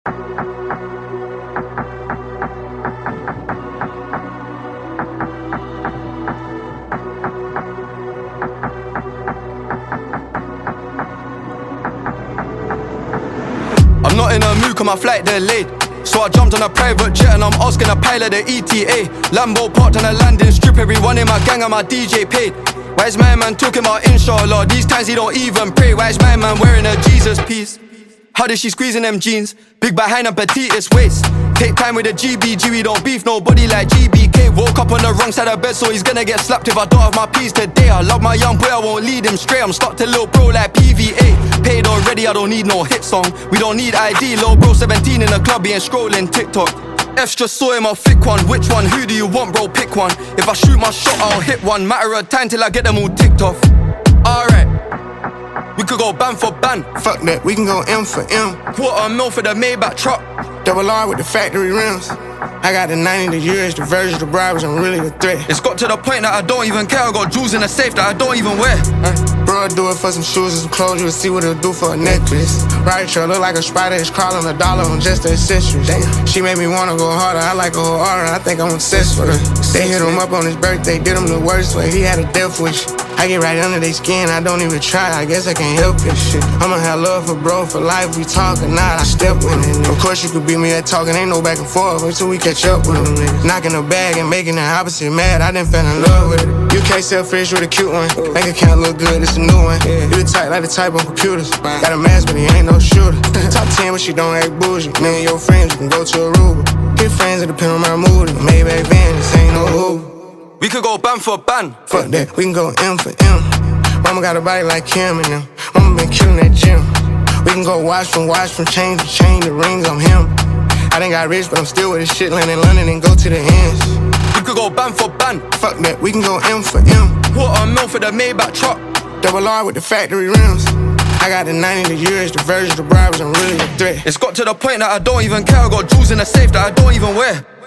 I'm not in a mood cause my flight delayed, so I jumped on a private jet and I'm asking a pilot the ETA. Lambo parked on a landing strip, everyone in my gang and my DJ paid. Why is my man talking about inshallah? These times he don't even pray. Why is my man wearing a Jesus piece? How did she squeeze in them jeans? Big behind and petitest waist. Take time with the GBG, we don't beef nobody like GBK. Woke up on the wrong side of bed, so he's gonna get slapped if I don't have my peas today. I love my young boy, I won't lead him straight. I'm stuck to little bro like PVA. Paid already, I don't need no hit song. We don't need ID, little bro 17 in the club, he ain't scrolling TikTok. F's just saw him, I'll thick one. Which one? Who do you want, bro? Pick one. If I shoot my shot, I'll hit one. Matter of time till I get them all ticked off. Alright, we could go ban for ban. Fuck that, we can go M for M. $250,000 for the Maybach truck. Double R with the factory rims. I got the 90, the years, the versions, the bribes, I'm really a threat. It's got to the point that I don't even care. I got jewels in the safe that I don't even wear. Bro, I do it for some shoes and some clothes. You'll see what it'll do for a necklace. Right, truck look like a spider, it's crawling $1 on just the accessories. Damn. She made me wanna go harder. I like her whole aura, I think I'm obsessed with her. They hit him up on his birthday, did him the worst way. He had a death wish. I get right under their skin, I don't even try. I guess I can't help it. Shit, I'ma have love for bro for life. We talk or not, I step with it. Of course you could beat me at talking, ain't no back and forth until we catch up with them. Knocking the bag and making the opposite mad. I done fell in love with it. You can't sell fish with a cute one. Bank account look good, it's a new one. You the type like the type on computers. Got a mask, but he ain't no shooter. Top 10, but she don't act bougie. Me and your friends, you can go to Aruba. Get friends, it depend on my mood. Maybach van, this ain't no Uber. We could go ban for ban. Fuck that, we can go M for M. Mama got a body like Kim and them. Mama been killing that gym. We can go watch from chain to chain, the rings on him. I done got rich, but I'm still with this shit, land in London and go to the ends. We could go ban for ban. Fuck that, we can go M for M. $250,000 for the Maybach truck. Double R with the factory rims. I got the 90, the years, the versions, the bribes, I'm really a threat. It's got to the point that I don't even care. I got jewels in the safe that I don't even wear.